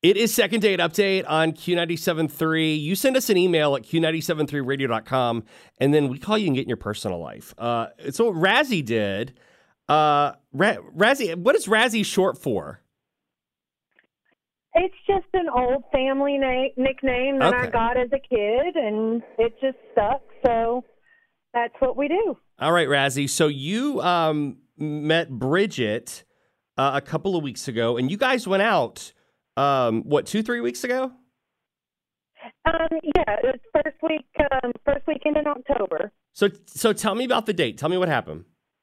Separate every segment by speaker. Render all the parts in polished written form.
Speaker 1: It is Second Date Update on Q97.3. You send us an email at q973radio.com, and then we call you and get in your personal life. So what Razzie did, Razzie, what is Razzie short for?
Speaker 2: It's just an old family nickname that I got as a kid, and it just stuck, so that's what we do.
Speaker 1: All right, Razzie. So you met Bridget a couple of weeks ago, and you guys went out, 2-3 weeks ago?
Speaker 2: Yeah, it was first weekend in October.
Speaker 1: So tell me about the date. Tell me what happened.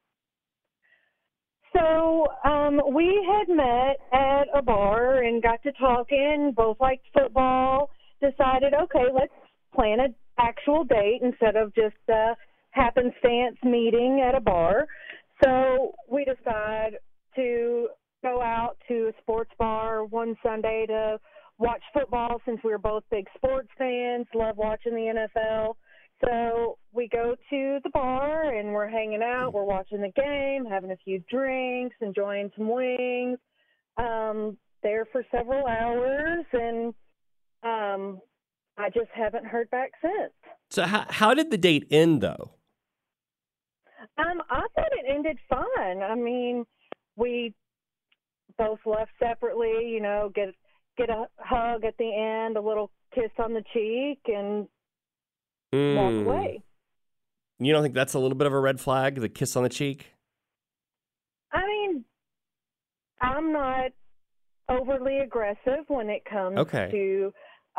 Speaker 2: So we had met at a bar and got to talking, both liked football, decided, okay, let's plan an actual date instead of just a happenstance meeting at a bar. So we decided to go out to a sports bar one Sunday to watch football since we were both big sports fans, love watching the NFL. So we go to the bar and we're hanging out, we're watching the game, having a few drinks, enjoying some wings, there for several hours, and I just haven't heard back since.
Speaker 1: So how did the date end, though?
Speaker 2: I thought it ended fine. I mean, we both left separately, you know, get a hug at the end, a little kiss on the cheek, and walk away.
Speaker 1: You don't think that's a little bit of a red flag, the kiss on the cheek?
Speaker 2: I mean, I'm not overly aggressive when it comes to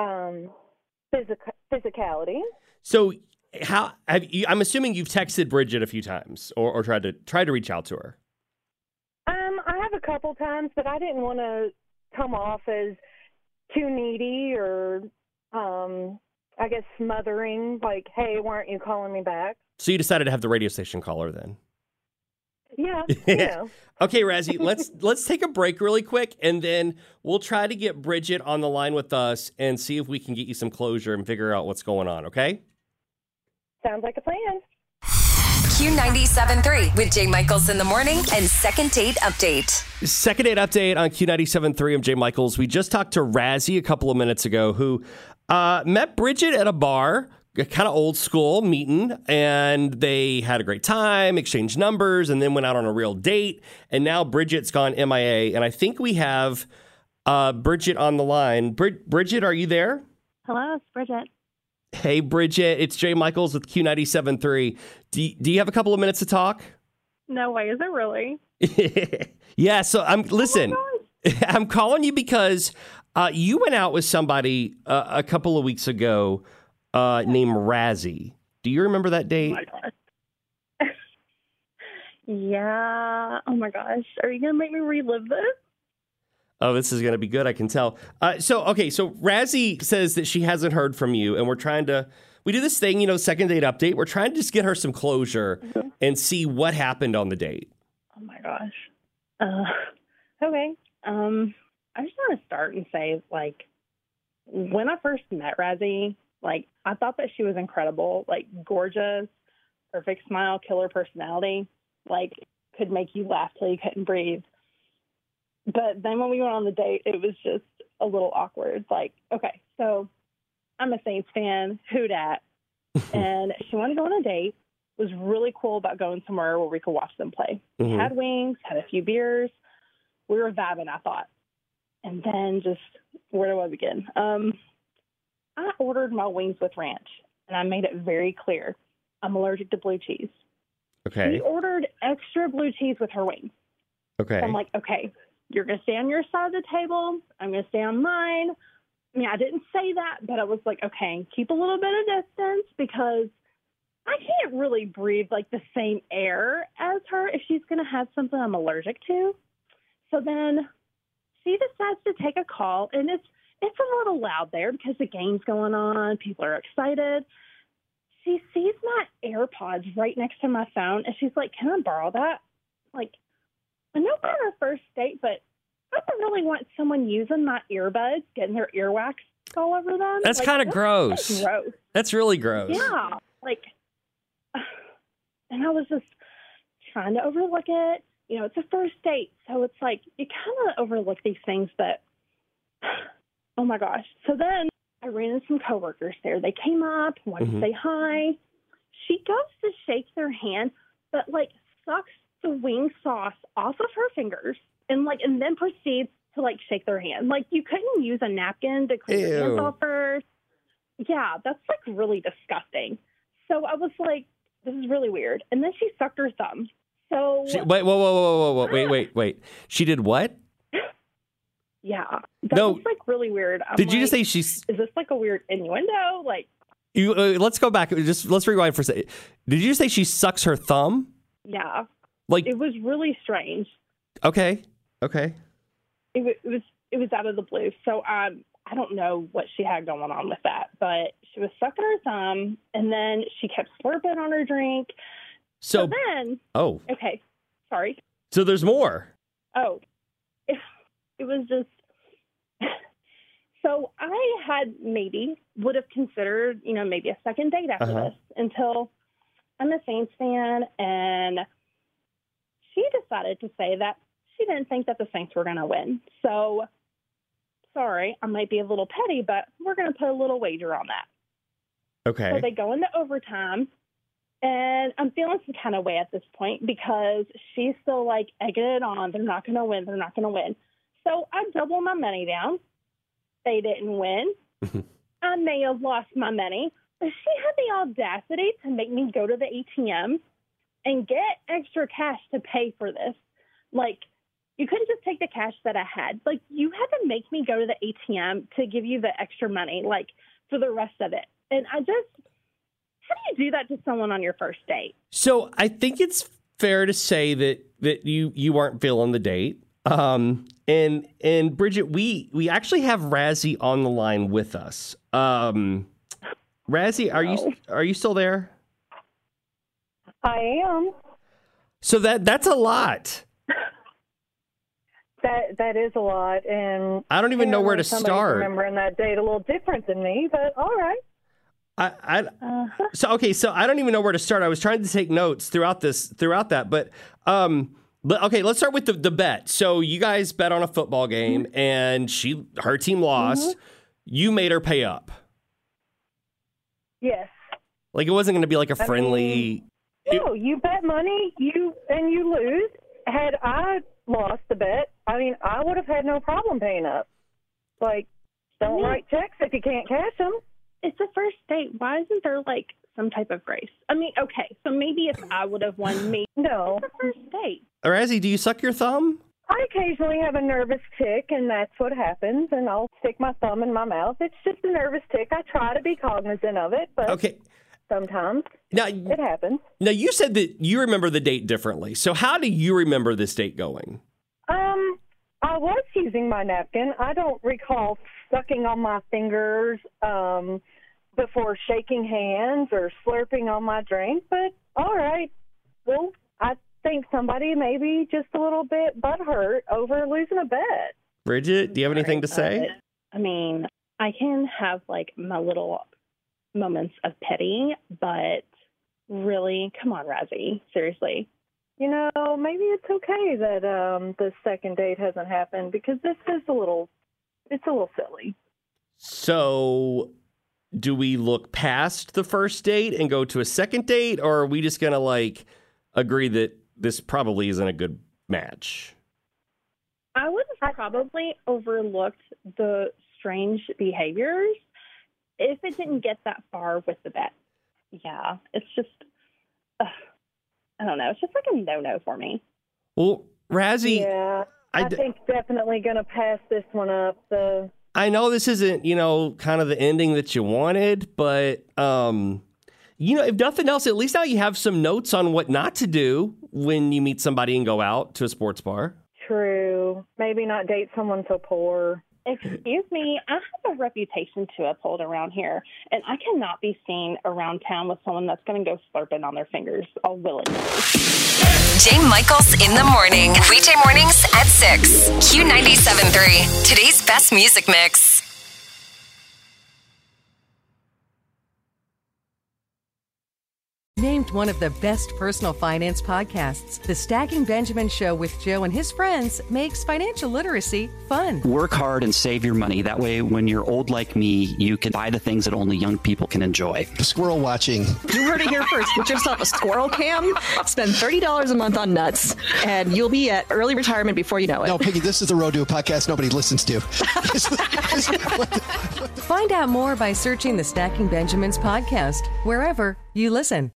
Speaker 2: physicality.
Speaker 1: So I'm assuming you've texted Bridget a few times or tried to reach out to her.
Speaker 2: I have a couple times, but I didn't want to come off as too needy or I guess smothering, like, hey, why aren't you calling me back?
Speaker 1: So you decided to have the radio station call her then?
Speaker 2: Yeah. Yeah.
Speaker 1: Okay, Razzie, let's take a break really quick, and then we'll try to get Bridget on the line with us and see if we can get you some closure and figure out what's going on, okay?
Speaker 2: Sounds like a plan.
Speaker 3: Q97.3 with Jay Michaels in the morning and Second Date Update.
Speaker 1: Second Date Update on Q97.3. I'm Jay Michaels. We just talked to Razzie a couple of minutes ago, who met Bridget at a bar, kind of old school meeting, and they had a great time, exchanged numbers, and then went out on a real date. And now Bridget's gone MIA, and I think we have Bridget on the line. Bridget, are you there?
Speaker 4: Hello, it's Bridget.
Speaker 1: Hey, Bridget, it's Jay Michaels with Q97.3. Do you have a couple of minutes to talk?
Speaker 4: No way, is it really?
Speaker 1: Yeah, so I'm calling you because you went out with somebody a couple of weeks ago named Razzie. Do you remember that date?
Speaker 4: Oh, my gosh. Yeah. Oh, my gosh. Are you going to make me relive this?
Speaker 1: Oh, this is going to be good, I can tell. So Razzie says that she hasn't heard from you, and we do this thing, Second Date Update. We're trying to just get her some closure and see what happened on the date.
Speaker 4: Oh, my gosh. Okay. I just want to start and say, when I first met Razzie, I thought that she was incredible, gorgeous, perfect smile, killer personality, could make you laugh till you couldn't breathe. But then when we went on the date, it was just a little awkward. Okay, so I'm a Saints fan, who dat? And she wanted to go on a date, was really cool about going somewhere where we could watch them play. We had wings, had a few beers. We were vibing, I thought. And then where do I begin? I ordered my wings with ranch, and I made it very clear I'm allergic to blue cheese.
Speaker 1: Okay.
Speaker 4: She ordered extra blue cheese with her wings.
Speaker 1: Okay.
Speaker 4: So I'm like, okay, you're going to stay on your side of the table. I'm going to stay on mine. I mean, I didn't say that, but I was like, okay, keep a little bit of distance because I can't really breathe the same air as her if she's going to have something I'm allergic to. So then she decides to take a call, and it's a little loud there because the game's going on. People are excited. She sees my AirPods right next to my phone, and she's like, can I borrow that? I know we're on our first date, but I don't really want someone using my earbuds, getting their earwax all over them.
Speaker 1: That's kind of gross.
Speaker 4: Gross.
Speaker 1: That's really gross.
Speaker 4: Yeah. And I was just trying to overlook it. It's a first date, so it's you kind of overlook these things, but oh my gosh. So then I ran into some coworkers there. They came up, wanted to say hi. She goes to shake their hand, but like sucks the wing sauce off of her fingers and then proceeds to like shake their hand. Like you couldn't use a napkin to clean your hands off first. Yeah, that's like really disgusting. So I was like, this is really weird. And then she sucked her thumb. So
Speaker 1: wait, whoa, wait. She did what?
Speaker 4: Yeah, that was like really weird.
Speaker 1: Did you just say she's?
Speaker 4: Is this like a weird innuendo? Like,
Speaker 1: let's go back. Let's rewind for a second. Did you say she sucks her thumb?
Speaker 4: Yeah,
Speaker 1: like
Speaker 4: it was really strange.
Speaker 1: Okay.
Speaker 4: It was out of the blue. So I don't know what she had going on with that, but she was sucking her thumb, and then she kept slurping on her drink. So then, okay, sorry.
Speaker 1: So there's more.
Speaker 4: Oh, it was just. So I would have considered, maybe a second date after this until I'm a Saints fan, and she decided to say that she didn't think that the Saints were going to win. So, sorry, I might be a little petty, but we're going to put a little wager on that.
Speaker 1: Okay.
Speaker 4: So they go into overtime, and I'm feeling some kind of way at this point because she's still like egging it on. They're not going to win. So I double my money down. They didn't win. I may have lost my money. But she had the audacity to make me go to the ATM and get extra cash to pay for this. Like, you couldn't just take the cash that I had. Like, you had to make me go to the ATM to give you the extra money, like, for the rest of it. And how do you do that to someone on your first date?
Speaker 1: So I think it's fair to say that you weren't feeling the date. And Bridget, we actually have Razzie on the line with us. Razzie, are you still there?
Speaker 2: I am.
Speaker 1: So that's a lot.
Speaker 2: That is a lot, and
Speaker 1: I don't even know where to start.
Speaker 2: Remembering that date a little different than me, but all right.
Speaker 1: So I don't even know where to start. I was trying to take notes throughout that, but okay, let's start with the bet. So you guys bet on a football game, and her team lost. You made her pay up.
Speaker 2: Yes.
Speaker 1: Like it wasn't going to be like a friendly.
Speaker 2: No, you bet money, you lose. Had I lost the bet, I would have had no problem paying up. Like, don't write checks if you can't cash them.
Speaker 4: It's a first date. Why isn't there like some type of grace? Okay, so maybe if I would have won, maybe
Speaker 2: no.
Speaker 4: It's a first date.
Speaker 1: Razzie, do you suck your thumb?
Speaker 2: I occasionally have a nervous tick, and that's what happens, and I'll stick my thumb in my mouth. It's just a nervous tick. I try to be cognizant of it, but sometimes it happens.
Speaker 1: Now, you said that you remember the date differently. So how do you remember this date going?
Speaker 2: I was using my napkin. I don't recall sucking on my fingers before shaking hands or slurping on my drink, but all right. Well, I think somebody may be just a little bit butthurt over losing a bet.
Speaker 1: Bridget, do you have anything to say?
Speaker 4: I can have like my little moments of pity, but really, come on, Razzie, seriously.
Speaker 2: Maybe it's okay that the second date hasn't happened because this is a little silly.
Speaker 1: So do we look past the first date and go to a second date, or are we just going to agree that this probably isn't a good match?
Speaker 4: I would have probably overlooked the strange behaviors if it didn't get that far with the bet. Yeah, it's just, I don't know. It's just like a no-no for me.
Speaker 1: Well, Razzie.
Speaker 2: Yeah, I think definitely going to pass this one up.
Speaker 1: I know this isn't, kind of the ending that you wanted, but, if nothing else, at least now you have some notes on what not to do when you meet somebody and go out to a sports bar.
Speaker 2: True. Maybe not date someone so poor.
Speaker 4: Excuse me, I have a reputation to uphold around here, and I cannot be seen around town with someone that's going to go slurping on their fingers all willy-nilly.
Speaker 3: Jay Michaels in the morning. Weekday mornings at 6. Q97.3. Today's best music mix.
Speaker 5: Named one of the best personal finance podcasts, the Stacking Benjamin Show with Joe and his friends makes financial literacy fun.
Speaker 6: Work hard and save your money. That way, when you're old like me, you can buy the things that only young people can enjoy.
Speaker 7: Squirrel watching.
Speaker 8: You heard it here first. Get yourself a squirrel cam, spend $30 a month on nuts, and you'll be at early retirement before you know it.
Speaker 7: No, Piggy, this is the road to a podcast nobody listens to.
Speaker 5: Find out more by searching the Stacking Benjamins podcast, wherever you listen.